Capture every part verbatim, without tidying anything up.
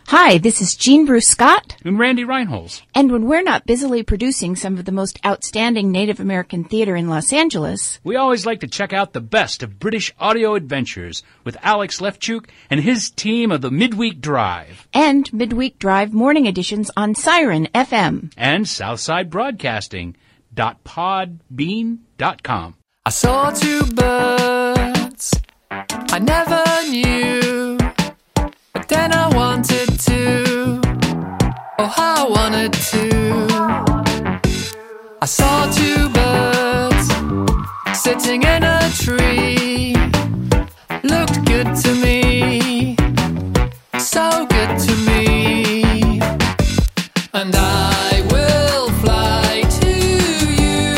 Hi, this is Jean Bruce Scott. And Randy Reinholz. And when we're not busily producing some of the most outstanding Native American theater in Los Angeles, we always like to check out the best of British audio adventures with Alex Lefchuk and his team of the Midweek Drive. And Midweek Drive morning editions on Siren F M. And Southside Broadcasting dot podbean dot com. I saw two birds I never knew, but then I wanted to, oh how I wanted to. I saw two birds sitting in a tree, looked good to me, so good to me, and I will fly to you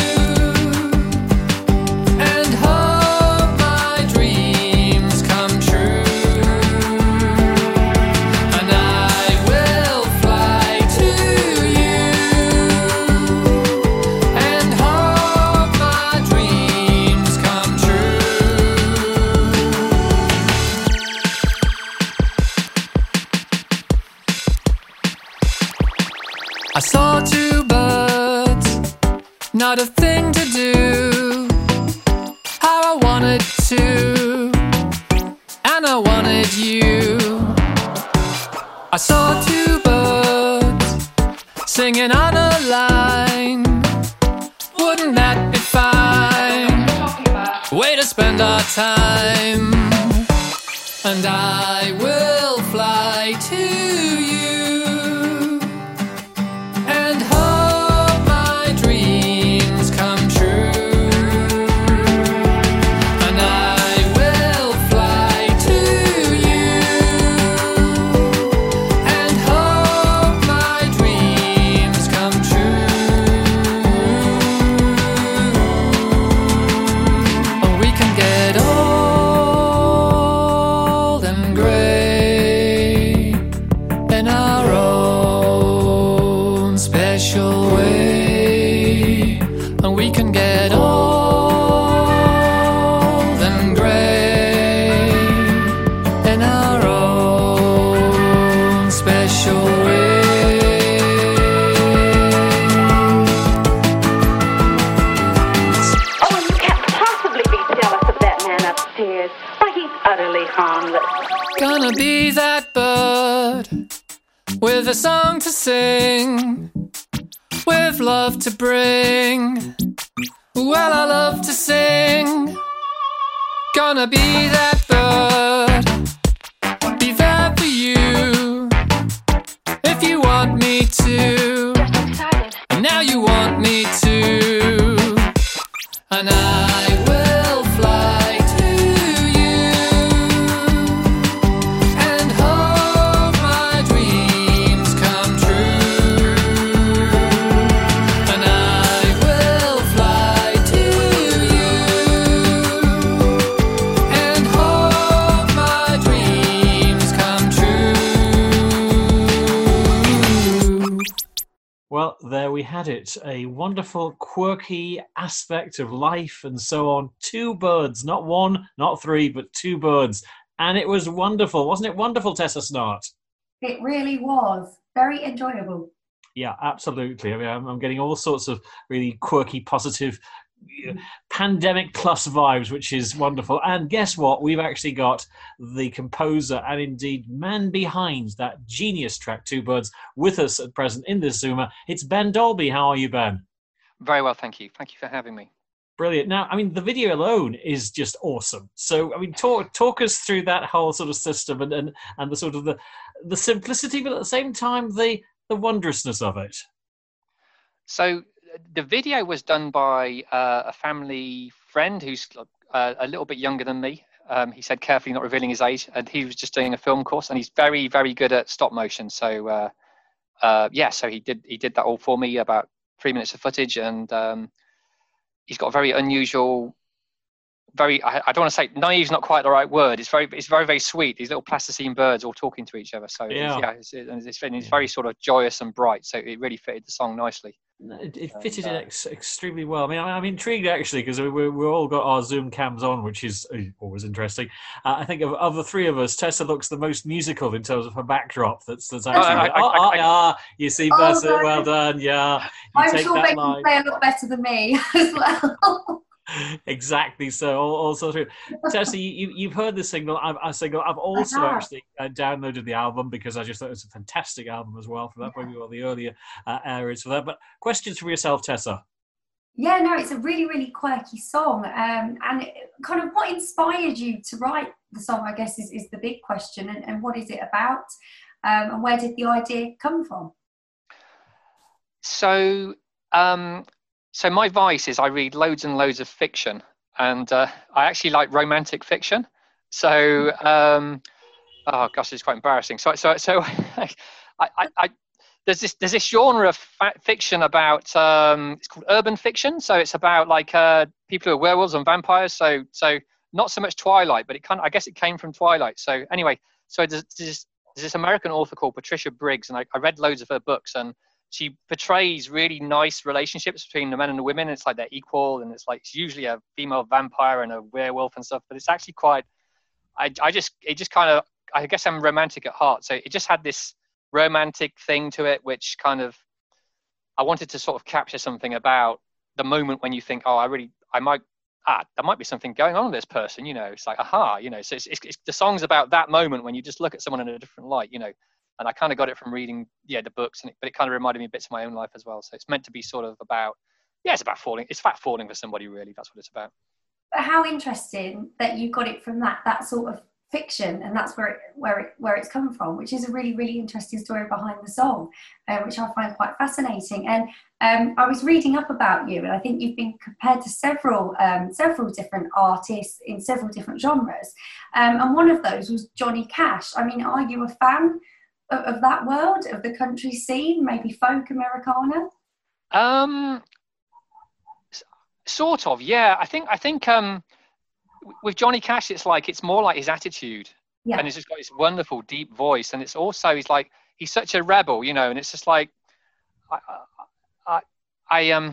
and hope my dreams come true, and I will fly to you and hope my dreams come true. I saw two birds, not a thing to do, how I wanted to, and I wanted you. I saw two birds singing on a line, wouldn't that be fine? Way to spend our time, and I will fly to you and hope my dreams come true, and I will fly to you and hope my dreams come true. Oh, we can get old and gray in our own special way, and we can get old and gray in our own special way. Oh, and you can't possibly be jealous of that man upstairs. Why, he's utterly harmless. Gonna be that bird with a song to sing, with love to bring. Well, I love to sing. Gonna be that bird, be there for you if you want me to, and now you want me to, and I will fly to you and hope my dreams come true, and I will fly to you and hope my dreams come true. Well, there we had it. A wonderful, quirky aspect of life and so on. Two birds, not one, not three, but two birds. And it was wonderful. Wasn't it wonderful, Tessa Snart? It really was. Very enjoyable. Yeah, absolutely. I mean, I'm, I'm getting all sorts of really quirky, positive, uh, pandemic plus vibes, which is wonderful. And guess what? We've actually got the composer and indeed man behind that genius track, Two Birds, with us at present in this Zoomer. It's Ben Dolby. How are you, Ben? Very well, thank you. Thank you for having me. Brilliant. Now, I mean, the video alone is just awesome. So, I mean, talk talk us through that whole sort of system and and, and the sort of the the simplicity, but at the same time the the wondrousness of it. So the video was done by uh, a family friend who's uh, a little bit younger than me. Um, he said carefully not revealing his age, and he was just doing a film course, and he's very, very good at stop motion. So uh, uh, yeah, so he did he did that all for me, about three minutes of footage, and um, he's got a very unusual, very I, I don't want to say naive is not quite the right word. It's very it's very very sweet. These little plasticine birds all talking to each other. So yeah, it's, yeah, it's, it's, it's, it's very sort of joyous and bright. So it really fitted the song nicely. It, it fitted in ex- extremely well. I mean, I, I'm intrigued actually because we we all got our Zoom cams on, which is always interesting. Uh, I think of, of the three of us, Tessa looks the most musical in terms of her backdrop. That's that's actually. I- I- oh, I- oh, I- yeah, you see, Oh, Tessa, no. well done. Yeah, you I'm take sure that they line. can play a lot better than me as well. Exactly. So all, all sorts of Tessa, you, you you've heard the signal. I've I single. I've also have. actually uh, downloaded the album because I just thought it was a fantastic album as well. For that, maybe one of the earlier uh, areas for that. But questions for yourself, Tessa. Yeah, no, it's a really, really quirky song. Um, and it, kind of what inspired you to write the song, I guess, is, is the big question. And, and what is it about? Um, and where did the idea come from? So, um, so my vice is I read loads and loads of fiction, and uh, I actually like romantic fiction. So, um, oh gosh, it's quite embarrassing. So, so, so, I, I, I there's this there's this genre of fa- fiction about um, it's called urban fiction. So it's about like uh, people who are werewolves and vampires. So, so not so much Twilight, but it kind of, I guess it came from Twilight. So anyway, so there's, there's, there's this American author called Patricia Briggs, and I, I read loads of her books, and she portrays really nice relationships between the men and the women. It's like they're equal, and it's like it's usually a female vampire and a werewolf and stuff. But it's actually quite. I I just it just kind of I guess I'm romantic at heart, so it just had this romantic thing to it, which kind of I wanted to sort of capture something about the moment when you think, oh, I really I might ah there might be something going on with this person, you know. It's like aha, you know. So it's, it's, it's the song's about that moment when you just look at someone in a different light, you know. And I kind of got it from reading, yeah, the books, and it, but it kind of reminded me bits of my own life as well. So it's meant to be sort of about, yeah, it's about falling. It's about falling for somebody, really. That's what it's about. But how interesting that you got it from that that sort of fiction, and that's where it, where it where it's come from, which is a really really interesting story behind the song, uh, which I find quite fascinating. And um, I was reading up about you, and I think you've been compared to several um, several different artists in several different genres, um, and one of those was Johnny Cash. I mean, are you a fan of, of that world, of the country scene, maybe folk Americana? Um, sort of, yeah. I think I think um, with Johnny Cash, it's like it's more like his attitude, Yeah. and he's just got this wonderful deep voice, and it's also he's like he's such a rebel, you know, and it's just like I I, I um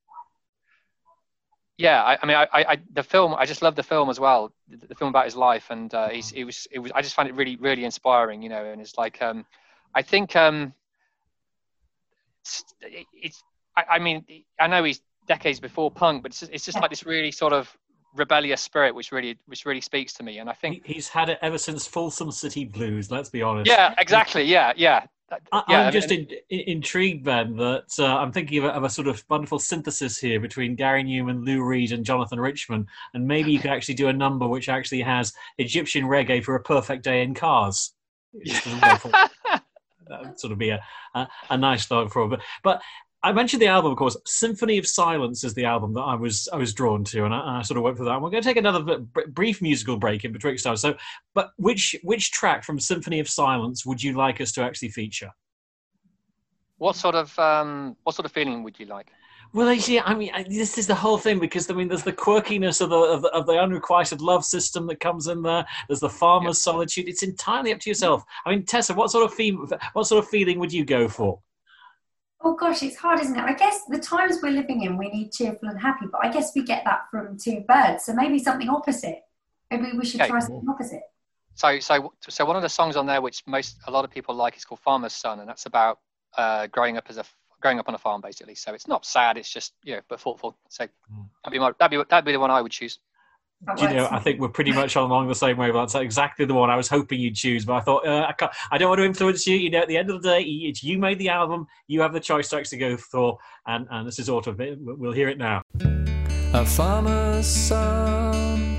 yeah, I, I mean I, I the film I just love the film as well, the, the film about his life, and uh, he's it was it was I just find it really really inspiring, you know, and it's like um I think um it's, it's I, I mean I know he's decades before punk, but it's just, it's just like this really sort of rebellious spirit which really which really speaks to me, and I think He- He's had it ever since Folsom City Blues. Let's be honest. yeah exactly yeah yeah I, yeah, I'm I just mean- in, in, intrigued, Ben, that uh, I'm thinking of a, of a sort of wonderful synthesis here between Gary Newman, Lou Reed, and Jonathan Richman, and maybe you could actually do a number which actually has Egyptian reggae for a perfect day in cars. It's just a wonderful- that would sort of be a, a, a nice thought for it. But, but I mentioned the album, of course. Symphony of Silence is the album that I was I was drawn to, and I, and I sort of went for that. And we're going to take another bit, br- brief musical break in betwixt times. So, but which which track from Symphony of Silence would you like us to actually feature? What sort of um, what sort of feeling would you like? Well, actually, I mean, I- this is the whole thing, because I mean, there's the quirkiness of the of the, of the unrequited love system that comes in there. There's the farmer's solitude. It's entirely up to yourself. I mean, Tessa, what sort of theme, what sort of feeling would you go for? Oh gosh, it's hard, isn't it? I guess the times we're living in, we need cheerful and happy, but I guess we get that from Two Birds. So maybe something opposite. Maybe we should Okay. try something opposite. So so so one of the songs on there which most a lot of people like is called Farmer's Son, and that's about uh, growing up as a growing up on a farm basically. So it's not sad, it's just you know but thoughtful. So that'd be my, that'd be that'd be the one I would choose. That Do you know, works. I think we're pretty much along the same wavelength. That's exactly the one I was hoping you'd choose, but I thought uh, I, can't, I don't want to influence you. You know, at the end of the day, it's you made the album. You have the choice to actually go for, and, and this is autumn. We'll hear it now. A farmer's son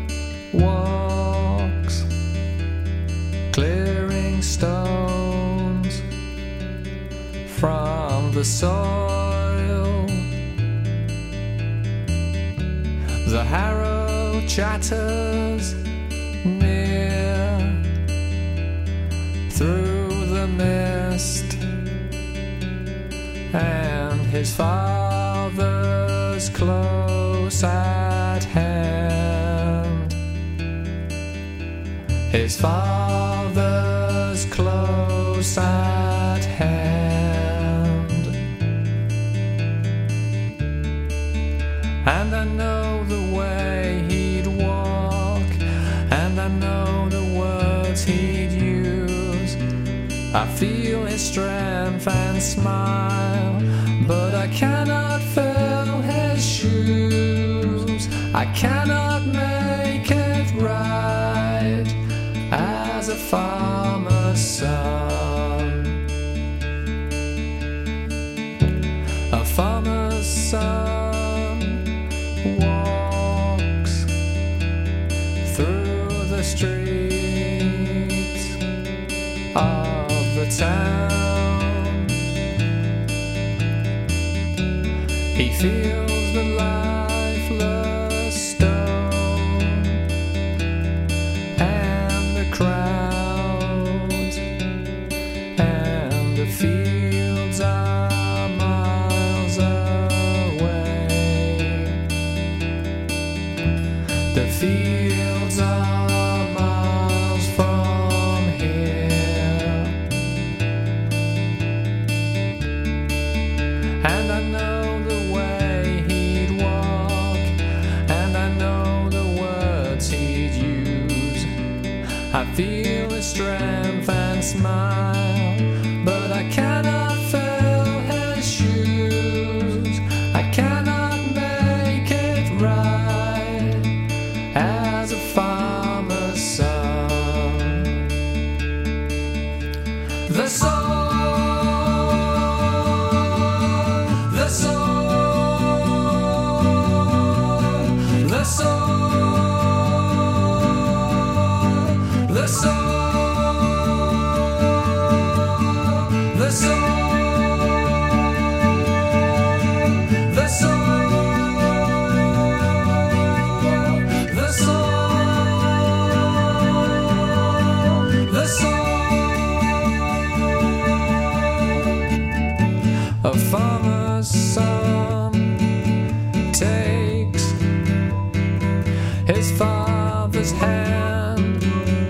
walks, clearing stones from the soil. The harrow chatters near through the mist, and his father's close at hand. His father's close at hand. I know the way he'd walk, and I know the words he'd use. I feel his strength and smile, but I cannot fill his shoes. I cannot make it right as a farmer's son. A farmer's son walks through the streets of the town. He feels the lifeless stone and the crowds, and the fields are miles away. The fields are miles from here, and I know the way he'd walk, and I know the words he'd use. I feel his strength and smile, but I cannot fill his shoes. I cannot make it right as a farmer's son. The song, the song, the song, the song, the song, the song, the song, the song. A farmer's son takes his father's hand,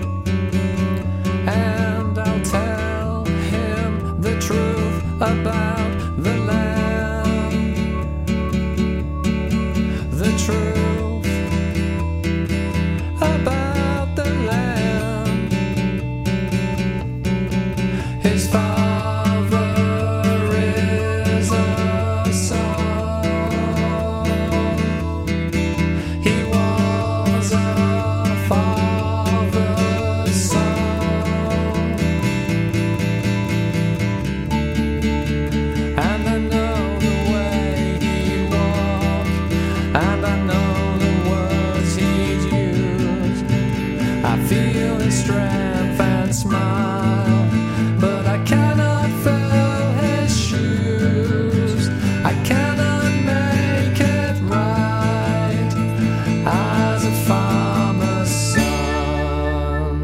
and I'll tell him the truth about the land, the truth about the land. His father is a son. He was a father's son, and I know the way he walked, and I know the words he'd use. I feel his strength and smile, but I cannot fill his shoes. I cannot make it right as a farmer's son.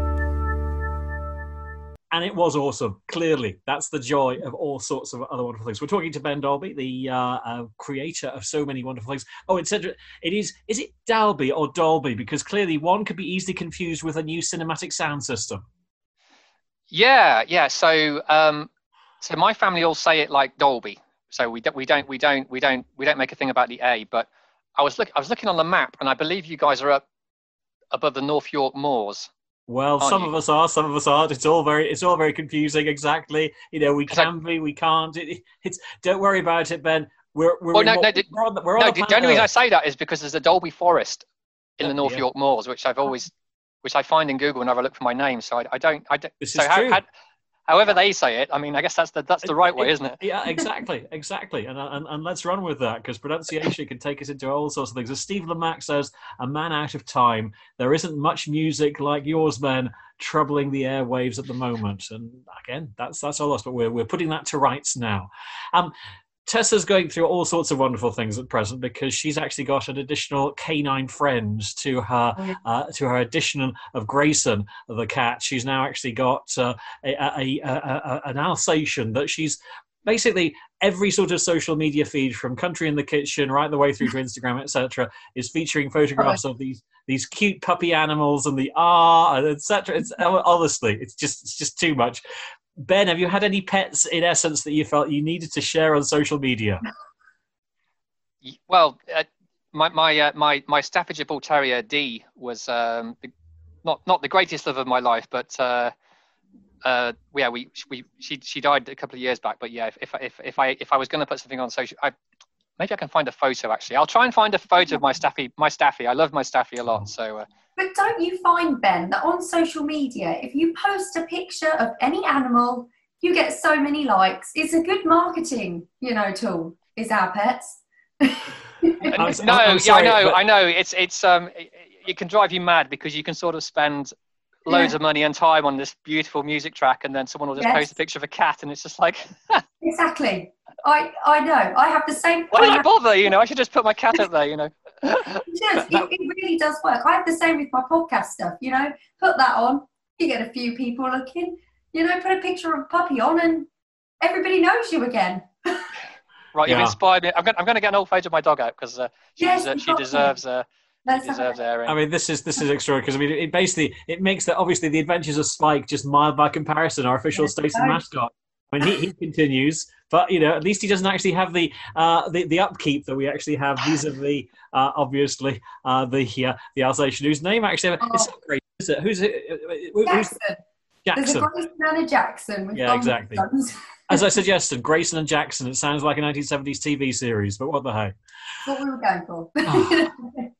And it was awesome. Clearly, that's the joy of all sorts of other wonderful things. We're talking to Ben Dalby, the uh, uh, creator of so many wonderful things. Oh, it said it is. Is it Dalby or Dolby? Because clearly, one could be easily confused with a new cinematic sound system. Yeah, yeah. So, um, so my family all say it like Dolby. So we don't, we don't, we don't, we don't, we don't make a thing about the A. But I was look, I was looking on the map, and I believe you guys are up above the North York Moors. Well, Aren't some you? of us are, some of us aren't. It's all very, it's all very confusing. Exactly. You know, we It's like- can be, we can't. It, it's. Don't worry about it, Ben. We're we're, Oh, in no, what- no, did- we're on the, we're on No, the the, the planet only reason I Earth. say that is because there's a Dolby Forest in Yeah, the North yeah. York Moors, which I've always, which I find in Google whenever I look for my name. So I, I don't, I don't. This so is how, true. how, however they say it, I mean, I guess that's the that's the right way, isn't it? Yeah, exactly, exactly. And, and and let's run with that, because pronunciation can take us into all sorts of things. As Steve Lamack says, a man out of time. There isn't much music like yours, Ben, troubling the airwaves at the moment. And again, that's that's all us, but we're we're putting that to rights now. Um, Tessa's going through all sorts of wonderful things at present, because she's actually got an additional canine friend to her uh, to her addition of Grayson the cat. She's now actually got uh, a, a, a, a an Alsatian that she's basically every sort of social media feed, from Country in the Kitchen right the way through to Instagram, et cetera, is featuring photographs of these these cute puppy animals and the ah, et cetera. It's honestly, it's just it's just too much. Ben, have you had any pets in essence that you felt you needed to share on social media? Well, uh, my my uh, my my Staffordshire Bull Terrier D was um, the, not not the greatest love of my life, but uh, uh, yeah, we we she she died a couple of years back. But yeah, if if if, if I if I was going to put something on social, I maybe I can find a photo. Actually, I'll try and find a photo of my Staffy. My Staffy, I love my Staffy a lot. So. Uh, But don't you find, Ben, that on social media, if you post a picture of any animal, you get so many likes? It's a good marketing, you know, tool. Is our pets? no, I'm sorry, yeah, I know, but- I know. It's it's um, it, it can drive you mad because you can sort of spend loads Yeah. of money and time on this beautiful music track, and then someone will just Yes. post a picture of a cat, and it's just like, Exactly. I I know. I have the same. why did I have- bother? You know, I should just put my cat up there. You know. It does. It, it really does work. I have the same with my podcast stuff. You know, put that on, you get a few people looking. You know, put a picture of a puppy on, and everybody knows you again. Right, you've Yeah. inspired me. I'm going. I'm going to get an old photo of my dog out because uh, she, Yes, deser- you've she got to. deserves. Uh, Let's she have deserves it. airing. I mean, this is this is extraordinary because I mean, it basically it makes that obviously the Adventures of Spike just mild by comparison. Our official Yes, station it does. mascot. I mean, he, he continues, but you know, at least he doesn't actually have the uh, the, the upkeep that we actually have vis-a-vis, uh, obviously, uh, the uh, the Alsatian, whose name actually Oh. it's not great, is it? Who's it? Who's Jackson. There's a Jackson? Grayson and a Jackson. With Yeah, Don exactly. Sons. As I suggested, Grayson and Jackson. It sounds like a nineteen seventies T V series, but what the heck? That's what we were going for. Oh.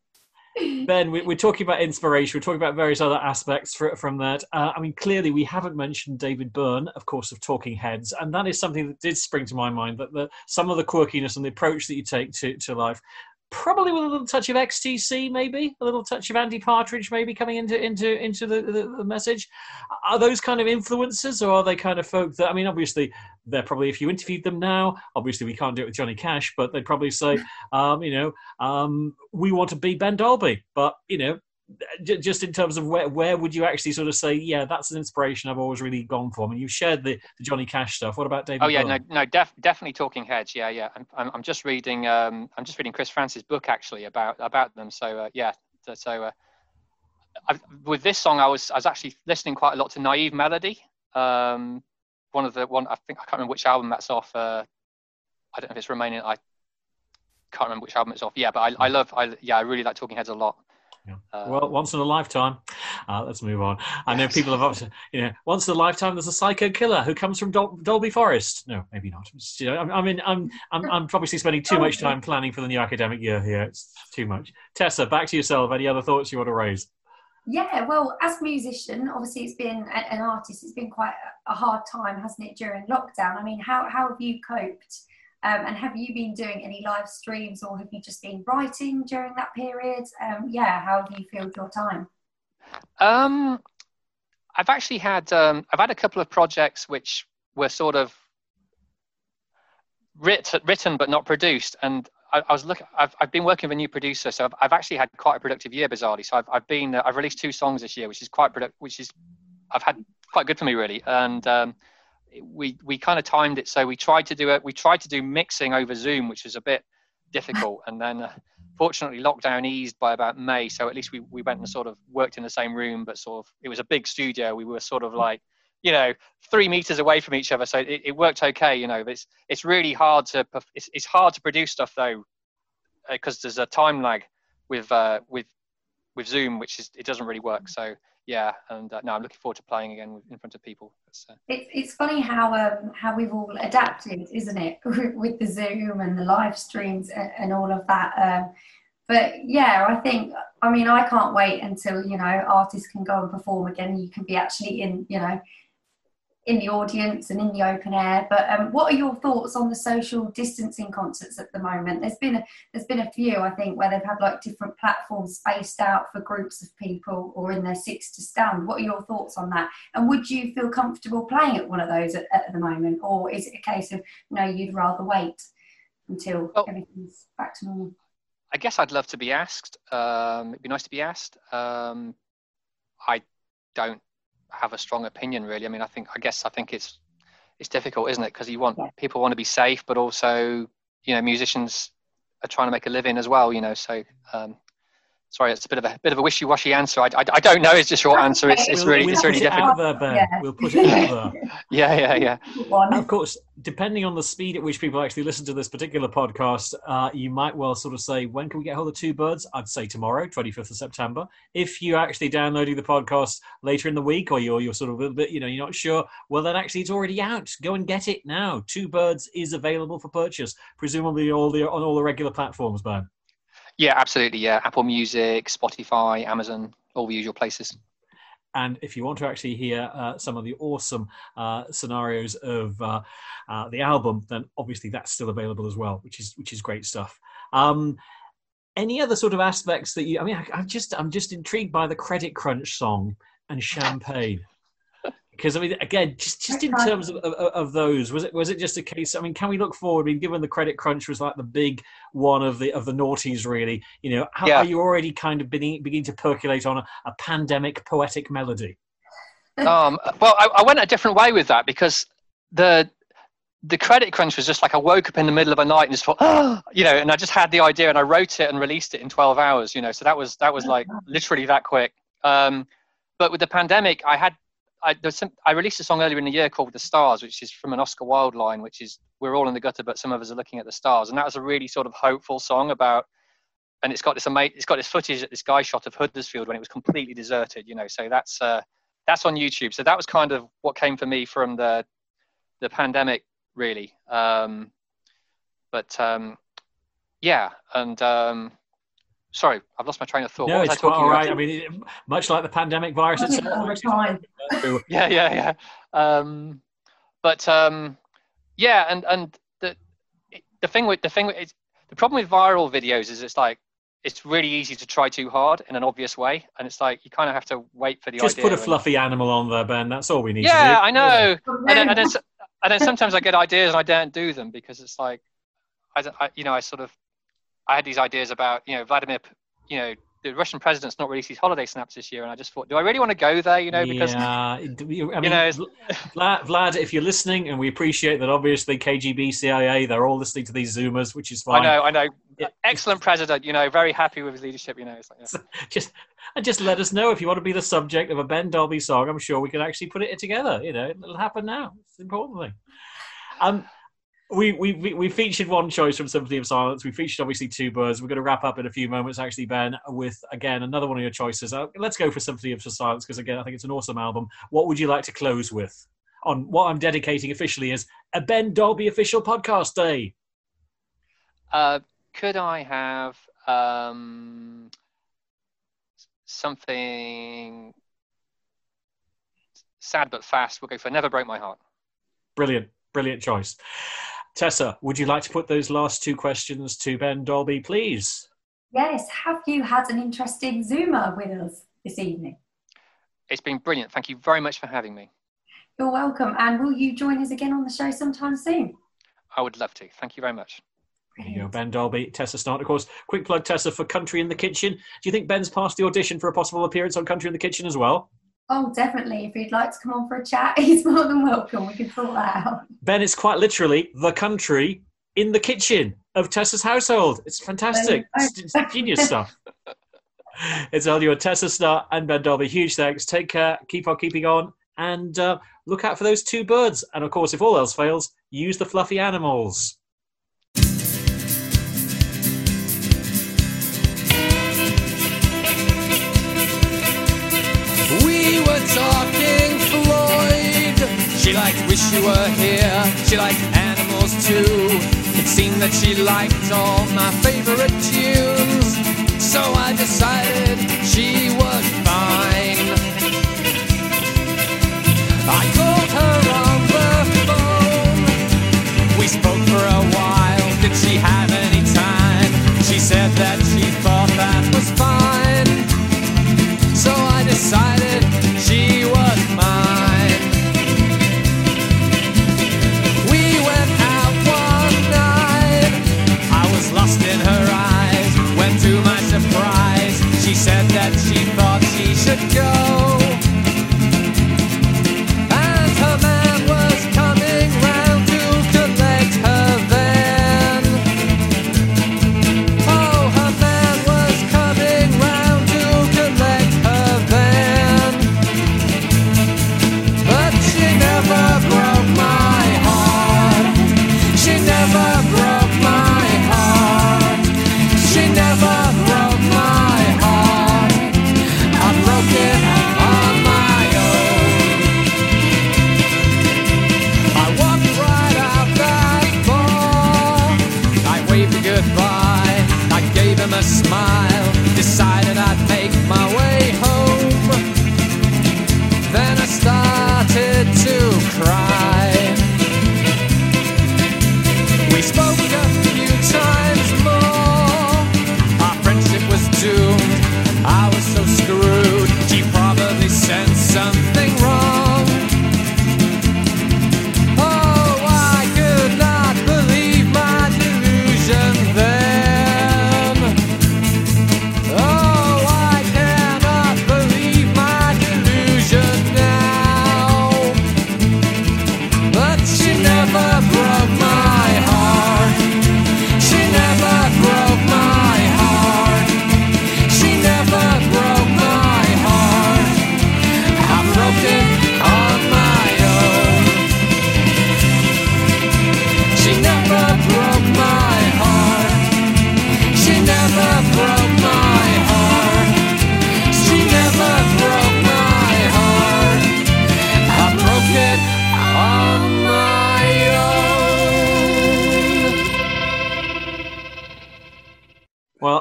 Ben, we, we're talking about inspiration. We're talking about various other aspects for, from that. Uh, I mean, clearly, we haven't mentioned David Byrne, of course, of Talking Heads, and that is something that did spring to my mind. That the, some of the quirkiness and the approach that you take to, to life, probably with a little touch of X T C, maybe a little touch of Andy Partridge, maybe coming into into into the, the, the message. Are those kind of influences, or are they kind of folk that? I mean, obviously, they're probably, if you interviewed them now, obviously we can't do it with Johnny Cash, but they'd probably say, um, you know, um, we want to be Ben Dalby. But, you know, j- just in terms of where, where would you actually sort of say, yeah, that's an inspiration I've always really gone for. I mean, you've shared the, the Johnny Cash stuff. What about David Oh yeah, Byrne? no, no, def- definitely Talking Heads. Yeah, yeah. I'm, I'm, I'm just reading. Um, I'm just reading Chris Francis' book actually about about them. So uh, yeah, so, so uh, I've, with this song, I was I was actually listening quite a lot to Naive Melody. Um, one of the one I think I can't remember which album that's off. Uh, I don't know if it's Remaining. I can't remember which album it's off. Yeah, but I, I love. I yeah, I really like Talking Heads a lot. Yeah. Um, Well, once in a lifetime. Uh, let's move on. I know Yes. people have, obviously- you know, once in a lifetime. There's a psycho killer who comes from Dol- Dolby Forest. No, maybe not. It's, you know, I'm, I mean, I'm, I'm, I'm probably spending too much time planning for the new academic year here. It's too much. Tessa, back to yourself. Any other thoughts you want to raise? Yeah, well, as a musician, obviously it's been a- an artist. It's been quite a a hard time, hasn't it, during lockdown? I mean, how how have you coped? Um, and have you been doing any live streams, or have you just been writing during that period? Um, yeah, how have you filled your time? Um, I've actually had um, I've had a couple of projects which were sort of writ- written but not produced, and I, I was looking. I've I've been working with a new producer, so I've, I've actually had quite a productive year, bizarrely. So I've I've been uh, I've released two songs this year, which is quite product, which is I've had quite good for me really, and um, we we kind of timed it. So we tried to do it. We tried to do mixing over Zoom, which was a bit difficult, and then. Uh, Fortunately, lockdown eased by about May, so at least we, we went and sort of worked in the same room, but sort of it was a big studio. We were sort of like, you know, three meters away from each other, so it, it worked okay. You know, it's it's really hard to it's it's hard to produce stuff though, because uh, there's a time lag with uh, with with Zoom, which is it doesn't really work. So yeah, and uh, no, I'm looking forward to playing again in front of people. Uh, It's it's funny how um, how we've all adapted, isn't it, with the Zoom and the live streams and, and all of that. Um, but yeah, I think I mean I can't wait until you know artists can go and perform again. You can be actually in you know in the audience and in the open air. But um, what are your thoughts on the social distancing concerts at the moment? There's been a, there's been a few, I think, where they've had like different platforms spaced out for groups of people or in their seats to stand. What are your thoughts on that? And would you feel comfortable playing at one of those at, at the moment, or is it a case of no, you'd rather wait until oh. everything's back to normal? I guess I'd love to be asked. Um, it'd be nice to be asked. Um, I don't have a strong opinion really. I mean, I think I guess I think it's it's difficult, isn't it? Because you want yeah. people want to be safe, but also you know musicians are trying to make a living as well. You know, so um, sorry, it's a bit of a bit of a wishy-washy answer. I, I, I don't know. It's the short answer. It's it's We'll- really we'll it's really put it difficult. out there, Ben. Yeah. We'll put it out there. Yeah, yeah, yeah. One. Of course, depending on the speed at which people actually listen to this particular podcast, uh, you might well sort of say, when can we get hold of Two Birds? I'd say tomorrow, twenty-fifth of September. If you're actually downloading the podcast later in the week, or you're, you're sort of a little bit, you know, you're not sure, well, then actually it's already out. Go and get it now. Two Birds is available for purchase, presumably all the, on all the regular platforms, Ben. Yeah, absolutely. Yeah, Apple Music, Spotify, Amazon, all the usual places. And if you want to actually hear uh, some of the awesome uh, scenarios of uh, uh, the album, then obviously that's still available as well, which is which is great stuff. Um, any other sort of aspects that you? I mean, I, I'm just I'm just intrigued by the Credit Crunch song and Champagne. Because I mean, again, just, just in terms of, of, of those, was it was it just a case? I mean, can we look forward? I mean, given the Credit Crunch was like the big one of the of the noughties, really. You know, how Yeah. are you already kind of beginning, beginning to percolate on a, a pandemic poetic melody? Um, well, I, I went a different way with that because the the Credit Crunch was just like I woke up in the middle of a night and just thought, oh, you know, and I just had the idea and I wrote it and released it in twelve hours, you know. So that was that was like literally that quick. Um, but with the pandemic, I had. I, there's some, I released a song earlier in the year called The Stars, which is from an Oscar Wilde line, which is we're all in the gutter, but some of us are looking at the stars. And that was a really sort of hopeful song about, and it's got this amazing, it's got this footage that this guy shot of Huddersfield when it was completely deserted, you know, so that's, uh, that's on YouTube. So that was kind of what came for me from the, the pandemic really. Um, but um, yeah. And um, sorry, I've lost my train of thought. No, What was it's I quite talking all about? right. I mean, it, much like the pandemic virus I think itself. all the actually. time. yeah yeah yeah um but um yeah and and the the thing with the thing with it's, the problem with viral videos is it's like it's really easy to try too hard in an obvious way, and it's like you kind of have to wait for the Just idea put a and- fluffy animal on there, Ben. That's all we need yeah to do. I know But and then, then- and, then, s- and then sometimes I get ideas and I don't do them because it's like I, don't- I you know I sort of I had these ideas about you know Vladimir P- you know the Russian president's not released his holiday snaps this year, and I just thought, do I really want to go there? You know, because yeah, it- you- I mean, know, it's- Vlad, Vlad, if you're listening, and we appreciate that, obviously K G B, C I A, they're all listening to these Zoomers, which is I fine. know, I know, Yeah. excellent president. You know, very happy with his leadership. You know, it's like, yeah. Just, and just let us know if you want to be the subject of a Ben Dolby song. I'm sure we can actually put it together. You know, it'll happen now. It's the important thing. Um, we we we we featured one choice from Symphony of Silence. We featured obviously Two Birds. We're going to wrap up in a few moments, actually, Ben, with again another one of your choices. Uh, let's go for Symphony of Silence because again, I think it's an awesome album. What would you like to close with? On what I'm dedicating officially as a Ben Dolby official podcast day. Uh, could I have um, something sad but fast? We'll go for Never Broke My Heart. Brilliant, brilliant choice. Tessa, would you like to put those last two questions to Ben Dolby, please? Yes, have you had an interesting Zoomer with us this evening? It's been brilliant. Thank you very much for having me. You're welcome. And will you join us again on the show sometime soon? I would love to. Thank you very much. There you go, Ben Dolby, Tessa Start, of course. Quick plug, Tessa, for Country in the Kitchen. Do you think Ben's passed the audition for a possible appearance on Country in the Kitchen as well? Oh, definitely. If you'd like to come on for a chat, he's more than welcome. We can sort that out. Ben is quite literally the country in the kitchen of Tessa's household. It's fantastic. It's, it's genius stuff. It's all your Tessa Start and Ben Dolby. Huge thanks. Take care. Keep on keeping on. And uh, look out for those two birds. And of course, if all else fails, use the fluffy animals. We were talking Floyd. She liked Wish You Were Here. She liked animals too. It seemed that she liked all my favorite tunes. So I decided she was fine. I called her on the phone. We spoke for a while. Did she have any time? She said that she thought that was fine. So I decided she was mine. We went out one night. I was lost in her eyes, when to my surprise she said that she thought she should go. And her man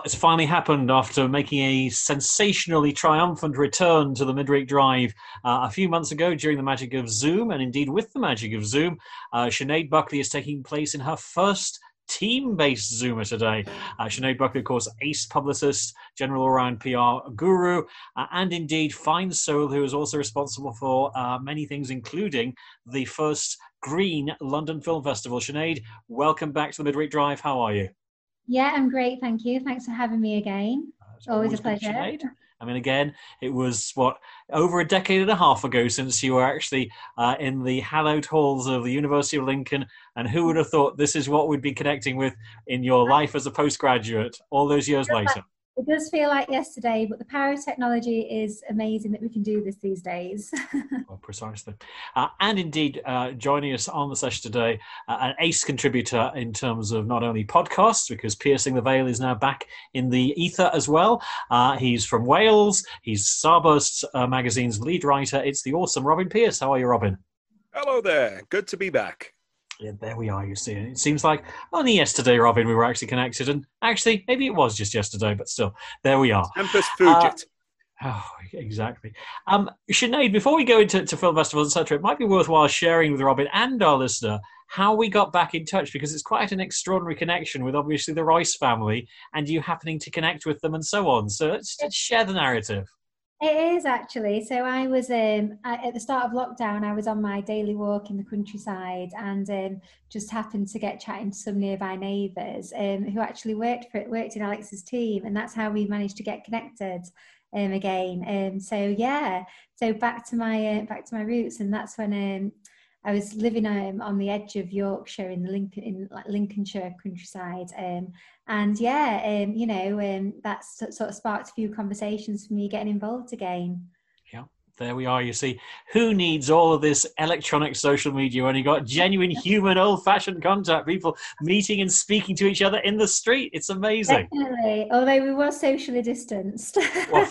it's finally happened after making a sensationally triumphant return to the Midweek Drive uh, a few months ago during the magic of Zoom, and indeed with the magic of Zoom. Uh, Sinead Buckley is taking place in her first team-based Zoomer today. Uh, Sinead Buckley, of course, ace publicist, general all-round P R guru, uh, and indeed fine soul who is also responsible for uh, many things, including the first Green London Film Festival. Sinead, welcome back to the Midweek Drive. How are you? Yeah, I'm great, thank you. Thanks for having me again. Uh, always, always a pleasure. Sinead. I mean, again, it was, what, over a decade and a half ago since you were actually uh, in the hallowed halls of the University of Lincoln, and who would have thought this is what we'd be connecting with in your life as a postgraduate all those years later? It does feel like yesterday, but the power of technology is amazing that we can do this these days. Well, precisely. Uh, and indeed, uh, joining us on the session today, uh, an ace contributor in terms of not only podcasts, because Piercing the Veil is now back in the ether as well. Uh, he's from Wales. He's Starburst uh, magazine's lead writer. It's the awesome Robin Pierce. How are you, Robin? Hello there. Good to be back. Yeah, there we are, you see. It seems like only yesterday, Robin, we were actually connected. And actually, maybe it was just yesterday, but still, there we are. Tempus fugit. Uh, oh, exactly. Um, Sinead, before we go into to film festivals, et cetera, it might be worthwhile sharing with Robin and our listener how we got back in touch, because it's quite an extraordinary connection with, obviously, the Royce family and you happening to connect with them and so on. So let's, let's share the narrative. It is actually. So I was um, at the start of lockdown, I was on my daily walk in the countryside and um, just happened to get chatting to some nearby neighbours um, who actually worked for worked in Alex's team, and that's how we managed to get connected um, again. Um, so yeah, so back to my uh, back to my roots, and that's when um, I was living um, on the edge of Yorkshire in the Lincoln in like Lincolnshire countryside. Um, And yeah, um, you know, um, that's sort of sparked a few conversations for me getting involved again. Yeah, there we are. You see, who needs all of this electronic social media when you got genuine human old-fashioned contact, people meeting and speaking to each other in the street? It's amazing. Definitely, although we were socially distanced. Well,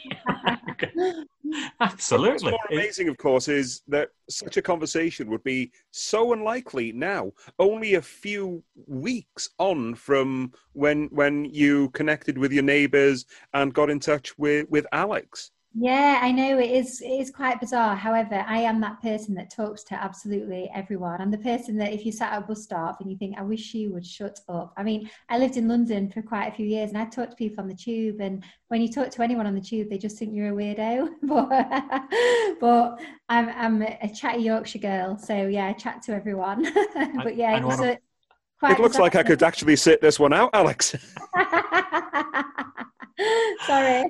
absolutely. What's more amazing, of course, is that such a conversation would be so unlikely now, only a few weeks on from when when you connected with your neighbours and got in touch with, with Alex. Yeah, I know it is. It is quite bizarre. However, I am that person that talks to absolutely everyone. I'm the person that if you sat at a bus stop and you think, I wish you would shut up. I mean, I lived in London for quite a few years and I talked to people on the tube, and when you talk to anyone on the tube, they just think you're a weirdo. but but I'm, I'm a chatty Yorkshire girl. So yeah, I chat to everyone. but yeah, it was a, quite It looks like I could actually sit this one out, Alex. Sorry.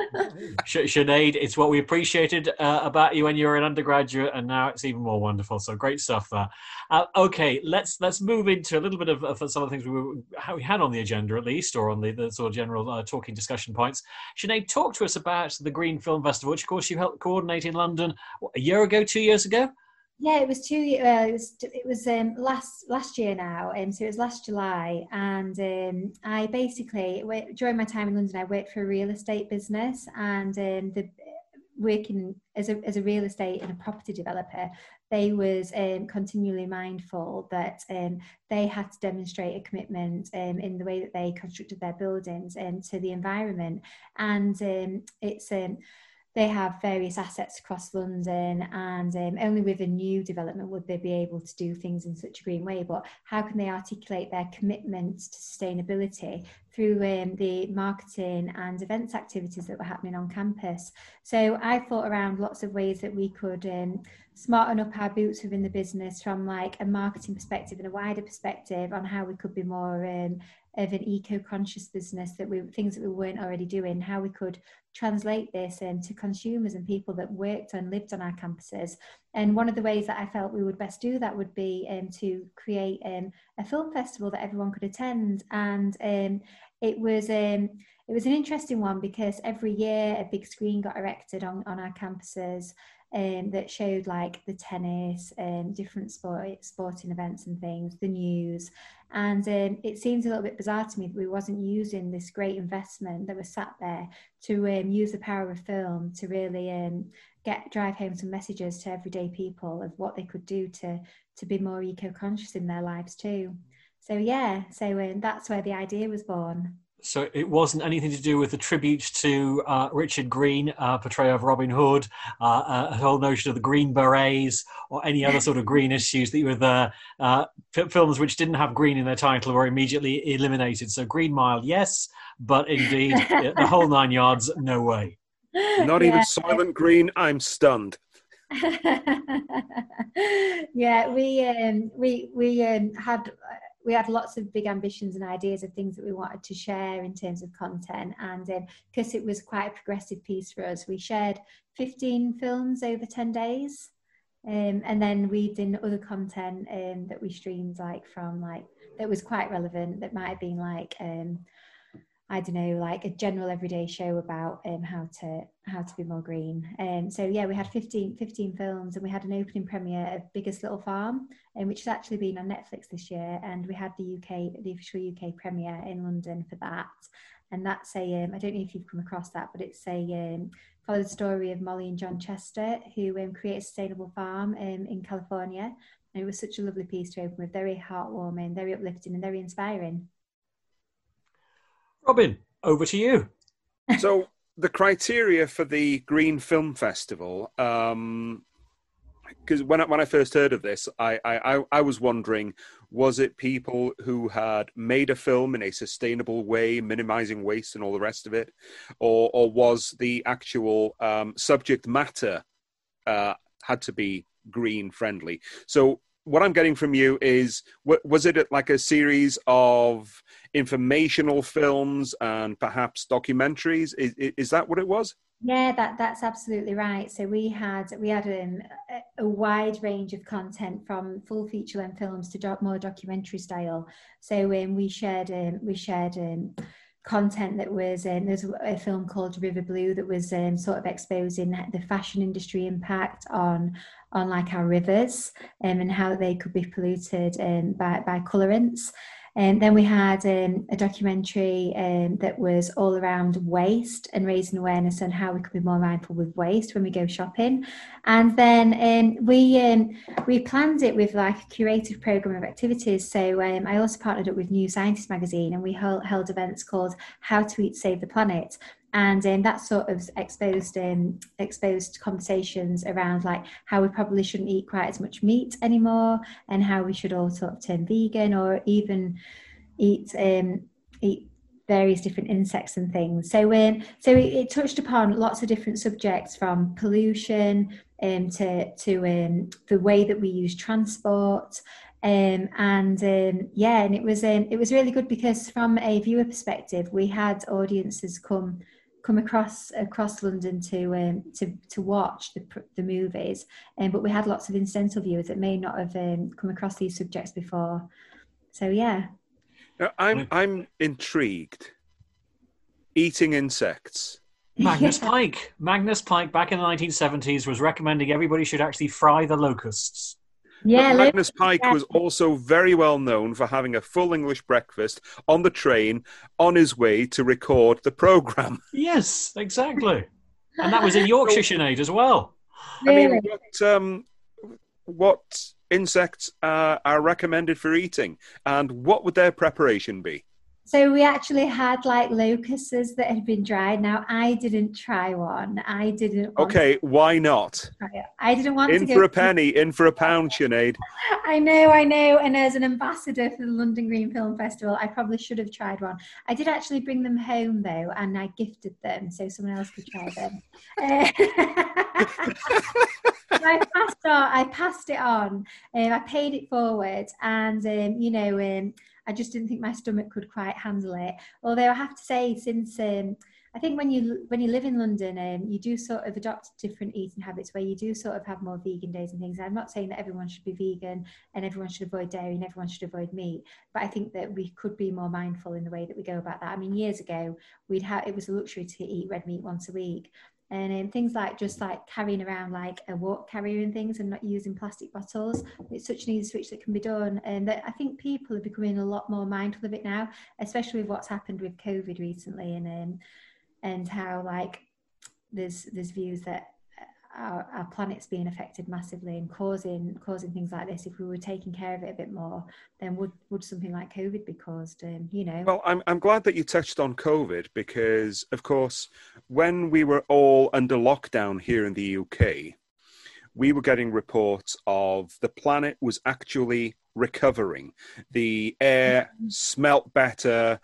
Sinead, it's what we appreciated uh, about you when you were an undergraduate, and now it's even more wonderful. So great stuff there. Uh, okay, let's let's move into a little bit of, of some of the things we, were, we had on the agenda, at least, or on the, the sort of general uh, talking discussion points. Sinead, talk to us about the Green Film Festival, which of course you helped coordinate in London what, a year ago, two years ago? Yeah, it was two. Uh, it was it was um, last last year now, and um, so it was last July. And um, I basically during my time in London, I worked for a real estate business, and um, the working as a as a real estate and a property developer, they was um, continually mindful that um, they had to demonstrate a commitment um, in the way that they constructed their buildings and um, to the environment, and um, it's. Um, They have various assets across London, and um, only with a new development would they be able to do things in such a green way. But how can they articulate their commitment to sustainability through um, the marketing and events activities that were happening on campus? So I thought around lots of ways that we could um, smarten up our boots within the business from like a marketing perspective and a wider perspective on how we could be more um, of an eco-conscious business, that we things that we weren't already doing, how we could translate this um, to consumers and people that worked and lived on our campuses. And one of the ways that I felt we would best do that would be um, to create um, a film festival that everyone could attend. And um, it was um, it was an interesting one because every year a big screen got erected on, on our campuses um, that showed like the tennis and um, different sport, sporting events and things, the news. And um, it seems a little bit bizarre to me that we wasn't using this great investment that was sat there to um, use the power of film to really um, get drive home some messages to everyday people of what they could do to to be more eco-conscious in their lives too. So yeah, so um, that's where the idea was born. So it wasn't anything to do with the tribute to uh, Richard Green, uh, portrayal of Robin Hood, uh, uh, a whole notion of the Green Berets, or any other sort of green issues that you were there. Uh, f- films which didn't have green in their title were immediately eliminated. So Green Mile, yes, but indeed the whole nine yards, no way. Not Yeah. even Silent Green. I'm stunned. Yeah, we um, we we um, had we had lots of big ambitions and ideas of things that we wanted to share in terms of content, and because um, it was quite a progressive piece for us, we shared fifteen films over ten days, um, and then we did other content um, that we streamed like from like that was quite relevant. That might have been like. Um, I don't know, like a general everyday show about um, how to how to be more green. Um, so yeah, we had fifteen, fifteen films, and we had an opening premiere of Biggest Little Farm, um, which has actually been on Netflix this year, and we had the U K, the official U K premiere in London for that. And that's a, um, I don't know if you've come across that, but it's a um, follow the story of Molly and John Chester, who um, create a sustainable farm um, in California. And it was such a lovely piece to open with, very heartwarming, very uplifting, and very inspiring. Robin, over to you. So the criteria for the Green Film Festival, um, because when I, when I first heard of this, I, I, I was wondering, was it people who had made a film in a sustainable way, minimizing waste and all the rest of it, or or was the actual um, subject matter uh, had to be green friendly? So what I'm getting from you is, was it like a series of informational films and perhaps documentaries? Is, is that what it was? Yeah, that that's absolutely right. So we had we had um, a, a wide range of content, from full feature length films to doc, more documentary style. So um, we shared um, we shared um, content that was um, there's a film called River Blue that was um, sort of exposing the fashion industry impact on on like our rivers um, and how they could be polluted um, by by colorants. And then we had um, a documentary um, that was all around waste and raising awareness on how we could be more mindful with waste when we go shopping. And then um, we um, we planned it with like a curated program of activities. So um, I also partnered up with New Scientist magazine, and we held, held events called How to Eat Save the Planet. And um, that sort of exposed um, exposed conversations around like how we probably shouldn't eat quite as much meat anymore, and how we should all sort of turn vegan, or even eat um, eat various different insects and things. So um, so it, it touched upon lots of different subjects, from pollution um, to to um, the way that we use transport. Um, and um, yeah, and it was um, it was really good, because from a viewer perspective, we had audiences come. come across across London to um, to to watch the the movies, um, but we had lots of incidental viewers that may not have um, come across these subjects before. So yeah, now, I'm I'm intrigued. Eating insects. Magnus Pike. Magnus Pike, back in the nineteen seventies, was recommending everybody should actually fry the locusts. Yeah, but Magnus Pike yeah. was also very well known for having a full English breakfast on the train on his way to record the programme. Yes, exactly. And that was a Yorkshire Sinead as well. Really? I mean, what, um, what insects uh, are recommended for eating, and what would their preparation be? So we actually had like locusts that had been dried. Now I didn't try one. I didn't. Want Okay, why not? to try it. I didn't want In to go for a penny, in for a pound, Sinead. I know, I know. And as an ambassador for the London Green Film Festival, I probably should have tried one. I did actually bring them home though, and I gifted them so someone else could try them. Uh, I passed on. I passed it on. Um, I paid it forward, and um, you know, um, I just didn't think my stomach could quite handle it. Although I have to say, since um, I think when you when you live in London, um, you do sort of adopt different eating habits where you do sort of have more vegan days and things. I'm not saying that everyone should be vegan and everyone should avoid dairy and everyone should avoid meat, but I think that we could be more mindful in the way that we go about that. I mean, years ago, we'd have it was a luxury to eat red meat once a week. And um, things like just like carrying around like a walk carrier and things, and not using plastic bottles. It's such an easy switch that can be done. And that I think people are becoming a lot more mindful of it now, especially with what's happened with COVID recently, and um, and how like there's there's views that our, our planet's being affected massively and causing causing things like this, if we were taking care of it a bit more, then would would something like COVID be caused? Um, you know. Well, I'm I'm glad that you touched on COVID because, of course, when we were all under lockdown here in the U K, we were getting reports of the planet was actually recovering. The air smelt better.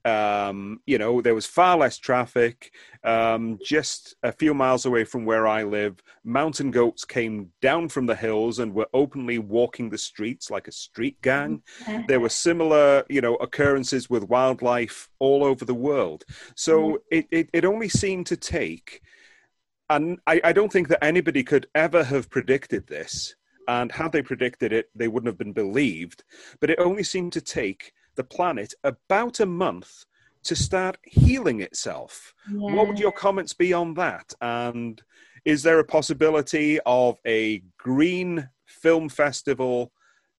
Um, you know, there was far less traffic. Um, just a few miles away from where I live, mountain goats came down from the hills and were openly walking the streets like a street gang. There were similar, you know, occurrences with wildlife all over the world. So it, it, it only seemed to take, and I, I don't think that anybody could ever have predicted this. And had they predicted it, they wouldn't have been believed. But it only seemed to take the planet about a month to start healing itself. Yeah. What would your comments be on that? And is there a possibility of a green film festival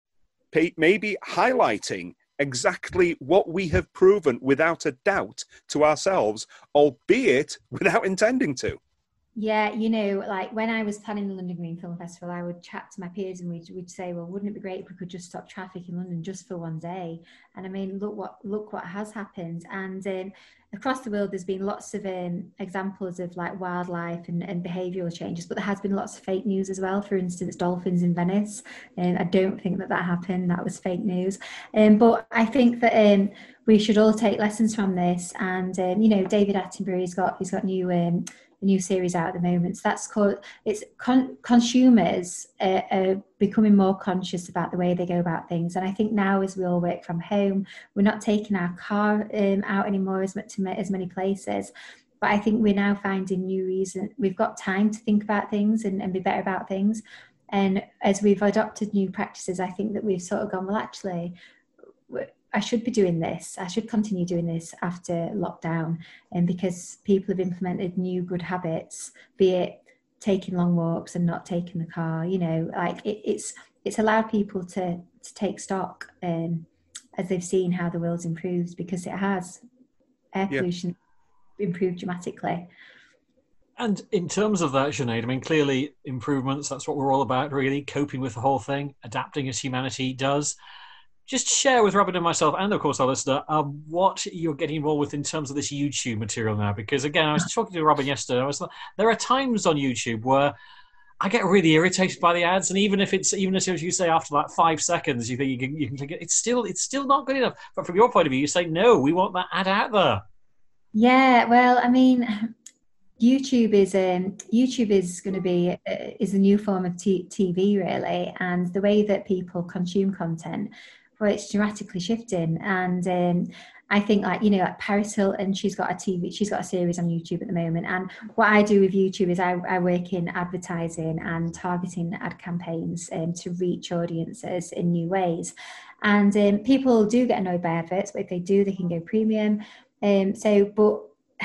maybe highlighting exactly what we have proven without a doubt to ourselves, albeit without intending to? Yeah, you know, like when I was planning the London Green Film Festival, I would chat to my peers and we'd, we'd say, well, wouldn't it be great if we could just stop traffic in London just for one day? And I mean, look what look what has happened. And um, across the world, there's been lots of um, examples of like wildlife and, and behavioural changes, but there has been lots of fake news as well. For instance, dolphins in Venice. And I don't think that that happened. That was fake news. Um, but I think that um, we should all take lessons from this. And, um, you know, David Attenborough, he's got, he's got new... Um, a new series out at the moment. So that's called, it's con- consumers uh, are becoming more conscious about the way they go about things. And I think now as we all work from home, we're not taking our car um, out anymore as much to ma- as many places. But I think we're now finding new reasons. We've got time to think about things and, and be better about things. And as we've adopted new practices, I think that we've sort of gone, well, actually, I should be doing this. I should continue doing this after lockdown. And because people have implemented new good habits, be it taking long walks and not taking the car, you know, like it, it's it's allowed people to, to take stock um, as they've seen how the world's improved, because it has. Air pollution yeah. improved dramatically. And in terms of that, Sinead, I mean, clearly improvements, that's what we're all about, really, coping with the whole thing, adapting as humanity does. Just share with Robin and myself, and of course our listener, um, what you're getting involved with in terms of this YouTube material now. Because again, I was talking to Robin yesterday. I was like, there are times on YouTube where I get really irritated by the ads, and even if it's even as you say after like five seconds, you think you can you can click it. It's still it's still not good enough. But from your point of view, you say no, we want that ad out there. Yeah, well, I mean, YouTube is um, YouTube is going to be uh, is a new form of t- TV really, and the way that people consume content. Well, it's dramatically shifting, and um, I think, like, you know, like Paris Hilton, she's got a T V, she's got a series on YouTube at the moment. And what I do with YouTube is I, I work in advertising and targeting ad campaigns um, to reach audiences in new ways. And um, people do get annoyed by adverts, but if they do, they can go premium. Um, so, but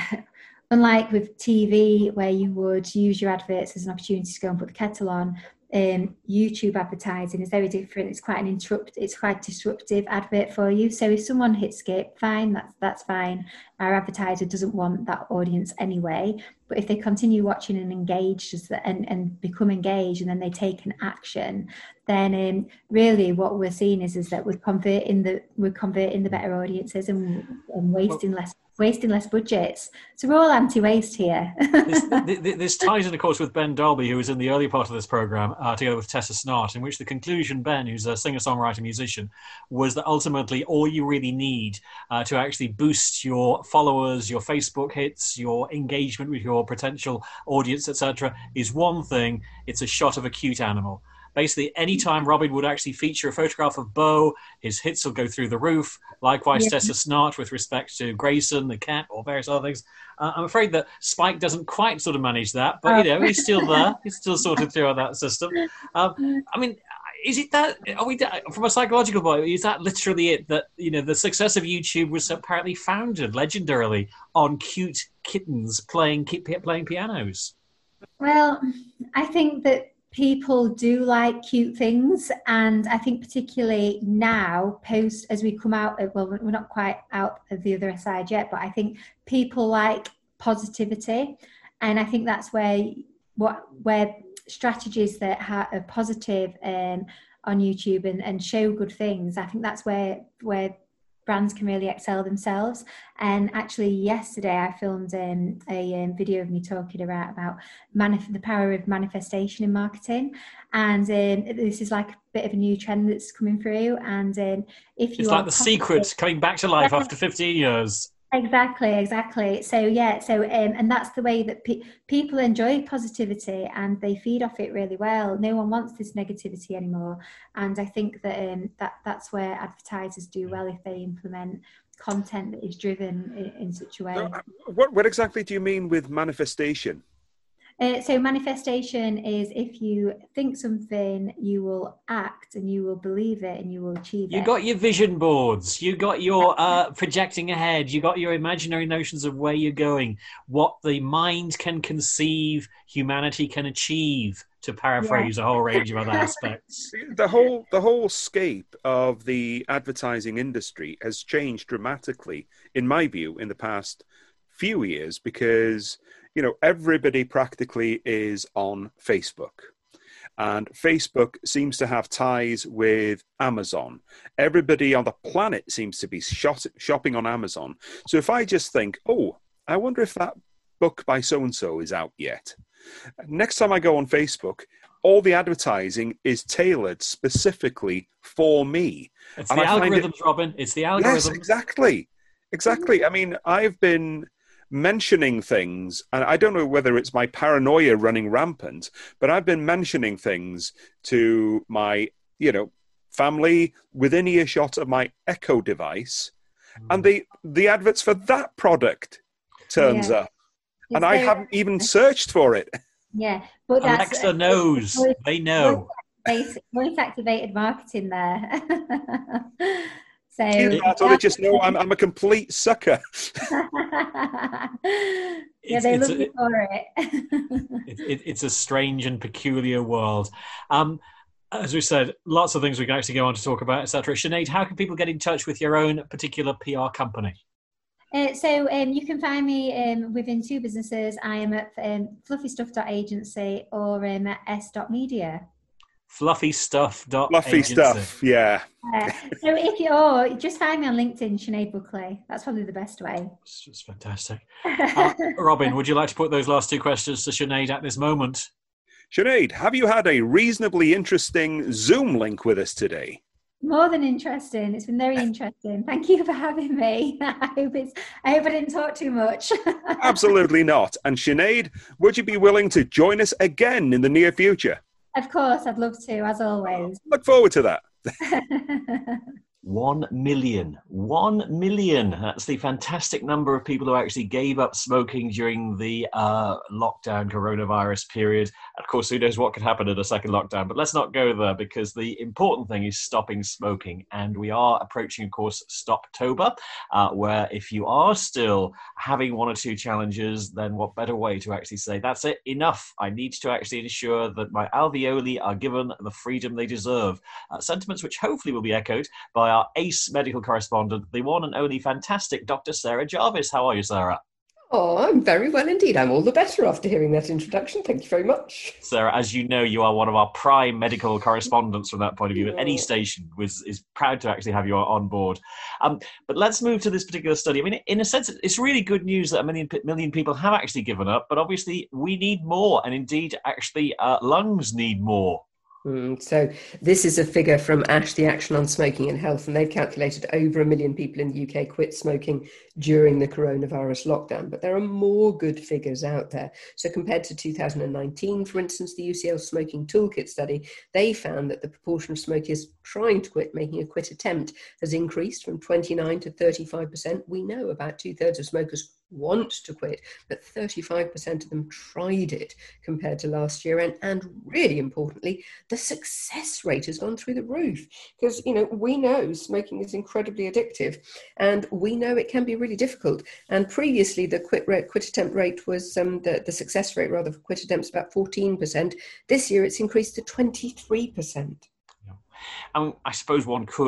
unlike with T V, where you would use your adverts as an opportunity to go and put the kettle on, Um, YouTube advertising is very different. It's quite an interrupt. It's quite disruptive advert for you. So if someone hits skip, fine, that's that's fine. Our advertiser doesn't want that audience anyway. But if they continue watching and engage and, and become engaged, and then they take an action, then um, really what we're seeing is is that we're converting the we're converting the better audiences and, and wasting less. wasting less budgets. So we're all anti-waste here. this, this, this ties in, of course, with Ben Dolby, who was in the early part of this programme, uh, together with Tessa Snart, in which the conclusion, Ben, who's a singer-songwriter musician, was that ultimately all you really need uh, to actually boost your followers, your Facebook hits, your engagement with your potential audience, et cetera, is one thing. It's a shot of a cute animal. Basically, anytime Robin would actually feature a photograph of Bo, his hits will go through the roof. Likewise, yeah. Tessa Snart with respect to Grayson, the cat, or various other things. Uh, I'm afraid that Spike doesn't quite sort of manage that, but, you know, he's still there. He's still sorted through that system. Um, I mean, is it that, are we, from a psychological point, is that literally it, that, you know, the success of YouTube was apparently founded legendarily on cute kittens playing playing pianos? Well, I think that people do like cute things, and I think particularly now, post as we come out of, well, we're not quite out of the other side yet, but I think people like positivity, and I think that's where what where strategies that ha- are positive um, on YouTube and, and show good things. I think that's where where brands can really excel themselves. And actually yesterday I filmed um, a um, video of me talking about, about manif- the power of manifestation in marketing. And um, this is like a bit of a new trend that's coming through. And um, if you It's like The Secret coming back to life after fifteen years. Exactly, exactly. So yeah, so um, and that's the way that pe- people enjoy positivity and they feed off it really well. No one wants this negativity anymore, and I think that um, that that's where advertisers do well if they implement content that is driven in, in such a way. So, uh, what what exactly do you mean with manifestation? Uh, so manifestation is if you think something, you will act and you will believe it and you will achieve You it. got your vision boards. You got your uh, projecting ahead. You got your imaginary notions of where you're going, what the mind can conceive, humanity can achieve. To paraphrase Yeah. a whole range of other aspects. The whole the whole scape of the advertising industry has changed dramatically, in my view, in the past few years because, you know, everybody practically is on Facebook. And Facebook seems to have ties with Amazon. Everybody on the planet seems to be shot, shopping on Amazon. So if I just think, oh, I wonder if that book by so-and-so is out yet. Next time I go on Facebook, all the advertising is tailored specifically for me. It's And the I find algorithms, it- Robin. It's the algorithms. Yes, exactly. Exactly. I mean, I've been mentioning things, and I don't know whether it's my paranoia running rampant, but I've been mentioning things to my, you know, family within earshot of my Echo device, mm. and the the adverts for that product turns Yeah. up, and I haven't even searched for it. Yeah, but that's Alexa knows. voice- They know. voice, voice activated marketing there. So You I thought I just know I'm I'm a complete sucker. yeah, It's- they it's love a- you for it. it, it, it's a strange and peculiar world. Um, as we said, lots of things we can actually go on to talk about, et cetera. Sinead, how can people get in touch with your own particular P R company? Uh, so um, you can find me um, within two businesses. I am at um, fluffy stuff dot agency or um, at s dot media. Fluffy stuff. Fluffy stuff, yeah. Uh, so if you or just find me on LinkedIn, Sinead Buckley. That's probably the best way. It's just fantastic. Uh, Robin, would you like to put those last two questions to Sinead at this moment? Sinead, have you had a reasonably interesting Zoom link with us today? More than interesting. It's been very interesting. Thank you for having me. I hope it's. I hope I didn't talk too much. Absolutely not. And Sinead, would you be willing to join us again in the near future? Of course, I'd love to, as always. Look forward to that. One million. One million. That's the fantastic number of people who actually gave up smoking during the uh, lockdown coronavirus period. Of course, who knows what could happen in a second lockdown, but let's not go there because the important thing is stopping smoking. And we are approaching, of course, Stoptober, uh, where if you are still having one or two challenges, then what better way to actually say, that's it, enough. I need to actually ensure that my alveoli are given the freedom they deserve. Uh, sentiments which hopefully will be echoed by our ace medical correspondent, the one and only fantastic Doctor Sarah Jarvis. How are you, Sarah? Oh, I'm very well indeed. I'm all the better after hearing that introduction. Thank you very much. Sarah, as you know, you are one of our prime medical correspondents from that point of view. Yeah. Any station was, is proud to actually have you on board. Um, but let's move to this particular study. I mean, in a sense, it's really good news that a million, million people have actually given up, but obviously we need more. And indeed, actually, uh, lungs need more. Mm, so this is a figure from ASH, the Action on Smoking and Health, and they've calculated over a million people in the U K quit smoking during the coronavirus lockdown. But there are more good figures out there. So compared to two thousand nineteen, for instance, the U C L Smoking Toolkit study, they found that the proportion of smokers trying to quit, making a quit attempt, has increased from twenty-nine to thirty-five percent. We know about two-thirds of smokers want to quit, but thirty-five percent of them tried it compared to last year. And, and really importantly, the success rate has gone through the roof because, you know, we know smoking is incredibly addictive and we know it can be really difficult. And previously, the quit rate, quit attempt rate was um, the, the success rate rather for quit attempts about fourteen percent. This year, it's increased to twenty-three percent. Yeah. Um, I suppose one could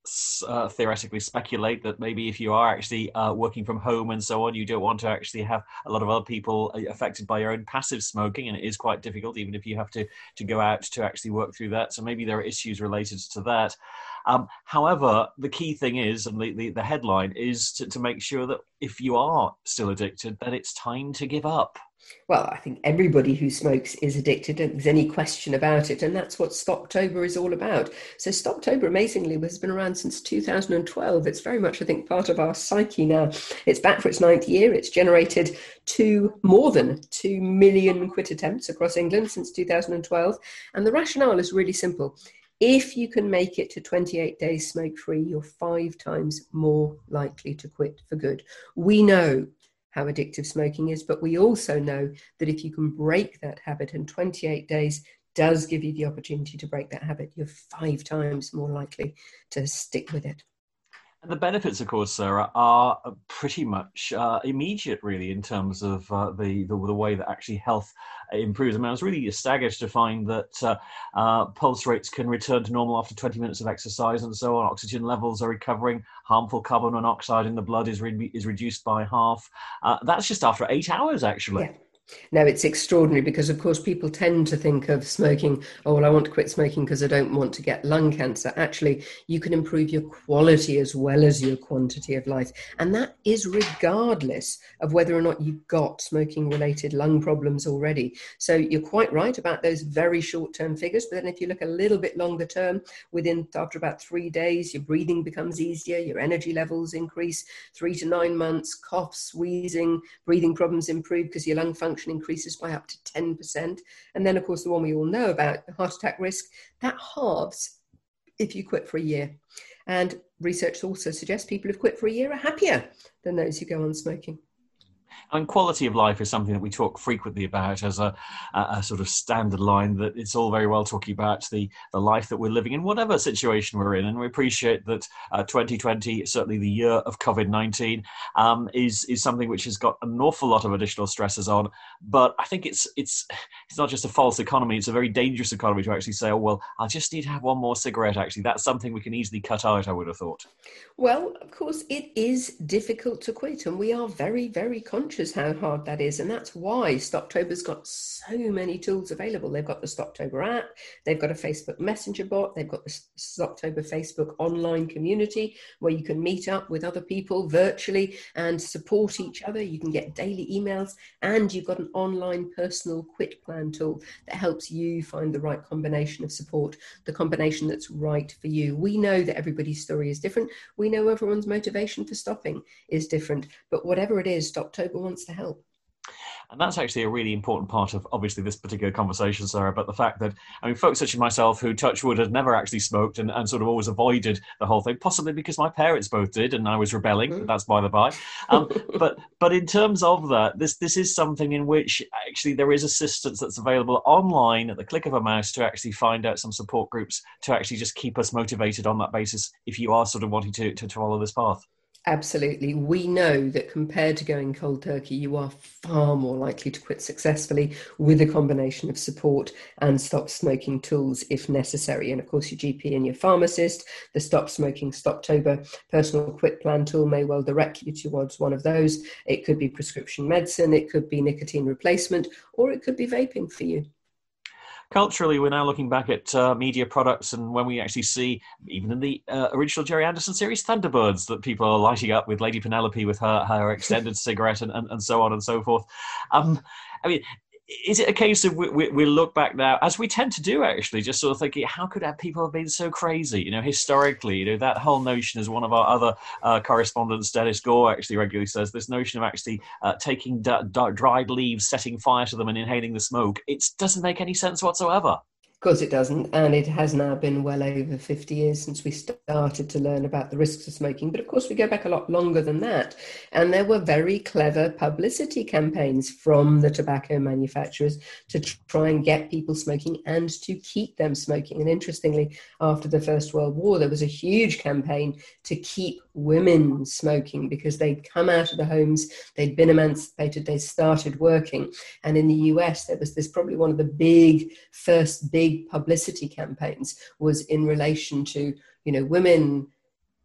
uh, theoretically speculate that maybe if you are actually uh, working from home and so on, you don't want to actually have a lot of other people affected by your own passive smoking, and it is quite difficult even if you have to, to go out to actually work through that. So maybe there are issues related to that. Um, however, the key thing is, and the, the, the headline is to, to make sure that if you are still addicted, that it's time to give up. Well, I think everybody who smokes is addicted, and there's any question about it, and that's what Stoptober is all about. So Stoptober, amazingly, has been around since two thousand twelve. It's very much, I think, part of our psyche now. It's back for its ninth year. It's generated two, more than two million quit attempts across England since two thousand twelve, and the rationale is really simple. If you can make it to twenty-eight days smoke-free, you're five times more likely to quit for good. We know how addictive smoking is, but we also know that if you can break that habit, and twenty-eight days does give you the opportunity to break that habit, you're five times more likely to stick with it. And the benefits, of course, Sarah, are pretty much uh, immediate, really, in terms of uh, the, the the way that actually health improves. I mean, I was really staggered to find that uh, uh, pulse rates can return to normal after twenty minutes of exercise and so on. Oxygen levels are recovering. Harmful carbon monoxide in the blood is re- is reduced by half. Uh, that's just after eight hours, actually. Yeah. No, it's extraordinary because, of course, people tend to think of smoking, oh, well, I want to quit smoking because I don't want to get lung cancer. Actually, you can improve your quality as well as your quantity of life. And that is regardless of whether or not you've got smoking-related lung problems already. So you're quite right about those very short-term figures. But then if you look a little bit longer term, within after about three days, your breathing becomes easier, your energy levels increase, three to nine months, coughs, wheezing, breathing problems improve because your lung function increases by up to ten percent. And then, of course, the one we all know about, the heart attack risk, that halves if you quit for a year. And research also suggests people who've quit for a year are happier than those who go on smoking. And quality of life is something that we talk frequently about as a, a, a sort of standard line, that it's all very well talking about the, the life that we're living in, whatever situation we're in. And we appreciate that uh, twenty twenty, certainly the year of COVID nineteen, um, is is something which has got an awful lot of additional stresses on. But I think it's it's it's not just a false economy, it's a very dangerous economy to actually say, oh, well, I just need to have one more cigarette, actually. That's something we can easily cut out, I would have thought. Well, of course, it is difficult to quit, and we are very, very conscious how hard that is, and that's why Stoptober's got so many tools available. They've got the Stoptober app, they've got a Facebook Messenger bot, they've got the Stoptober Facebook online community where you can meet up with other people virtually and support each other. You can get daily emails, and you've got an online personal quit plan tool that helps you find the right combination of support, the combination that's right for you. We know that everybody's story is different. We know everyone's motivation for stopping is different, but whatever it is, Stoptober wants to help. And that's actually a really important part of, obviously, this particular conversation, Sarah, about the fact that, I mean, folks such as myself who, touch wood, had never actually smoked and, and sort of always avoided the whole thing, possibly because my parents both did and I was rebelling, but that's by the by. Um, but but in terms of that, this this is something in which actually there is assistance that's available online at the click of a mouse to actually find out some support groups to actually just keep us motivated on that basis if you are sort of wanting to, to, to follow this path. Absolutely. We know that compared to going cold turkey, you are far more likely to quit successfully with a combination of support and stop smoking tools if necessary. And of course, your G P and your pharmacist, the Stop Smoking Stoptober personal quit plan tool may well direct you towards one of those. It could be prescription medicine, it could be nicotine replacement, or it could be vaping for you. Culturally, we're now looking back at uh, media products, and when we actually see, even in the uh, original Gerry Anderson series, Thunderbirds, that people are lighting up with Lady Penelope with her, her extended cigarette and, and, and so on and so forth. Um, I mean, is it a case of we, we, we look back now, as we tend to do actually, just sort of thinking, how could have people have been so crazy? You know, historically, you know, that whole notion, as one of our other uh, correspondents, Dennis Gore, actually regularly says, this notion of actually uh, taking d- d- dried leaves, setting fire to them and inhaling the smoke, it doesn't make any sense whatsoever. Of course it doesn't, and it has now been well over fifty years since we started to learn about the risks of smoking. But of course we go back a lot longer than that, and there were very clever publicity campaigns from the tobacco manufacturers to try and get people smoking and to keep them smoking. And interestingly, after the First World War, there was a huge campaign to keep women smoking because they'd come out of the homes, they'd been emancipated, they started working. And in the U S, there was this probably one of the big, first big publicity campaigns was in relation to, you know, women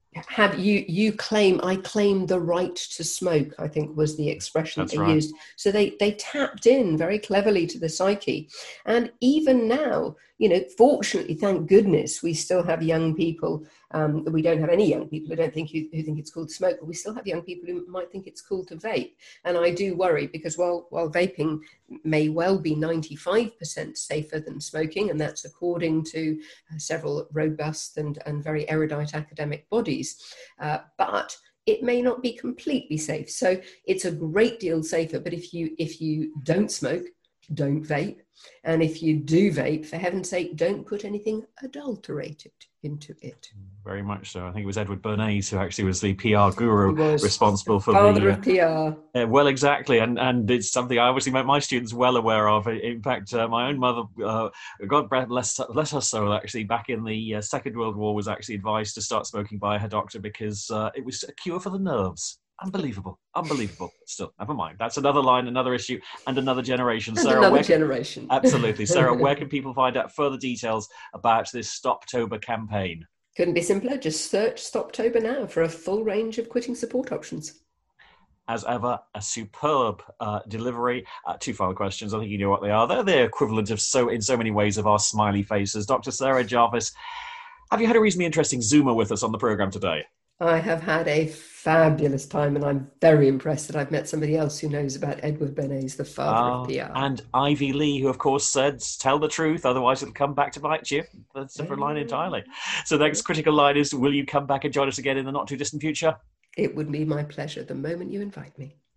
have you you claim I claim the right to smoke, I think was the expression That's they right. used. So they they tapped in very cleverly to the psyche. And even now, you know, fortunately, thank goodness, we still have young people. Um, we don't have any young people who don't think who, who think it's cool to smoke, but we still have young people who might think it's cool to vape. And I do worry, because while while vaping may well be ninety-five percent safer than smoking, and that's according to uh, several robust and, and very erudite academic bodies, uh, but it may not be completely safe. So it's a great deal safer. But if you if you don't smoke, don't vape. And if you do vape, for heaven's sake, don't put anything adulterated into it. Very much so. I think it was Edward Bernays who actually was the P R guru He was responsible for father the of P R. Uh, well, exactly, and and it's something I obviously make my students well aware of. In fact, uh, my own mother, uh, God bless, bless her soul, actually back in the uh, Second World War, was actually advised to start smoking by her doctor because uh, it was a cure for the nerves. Unbelievable, unbelievable. Still, never mind. That's another line, another issue, and another generation. And Sarah, another where, generation. absolutely, Sarah. Where can people find out further details about this Stoptober campaign? Couldn't be simpler. Just search Stoptober now for a full range of quitting support options. As ever, a superb uh, delivery. Uh, two final questions. I think you know what they are. They're the equivalent of so, in so many ways, of our smiley faces. Doctor Sarah Jarvis, have you had a reasonably interesting Zoomer with us on the programme today? I have had a fabulous time, and I'm very impressed that I've met somebody else who knows about Edward Bernays, the father uh, of P R. And Ivy Lee, who, of course, said, tell the truth, otherwise it'll come back to bite you. That's a different line entirely. So the next critical line is, will you come back and join us again in the not-too-distant future? It would be my pleasure the moment you invite me.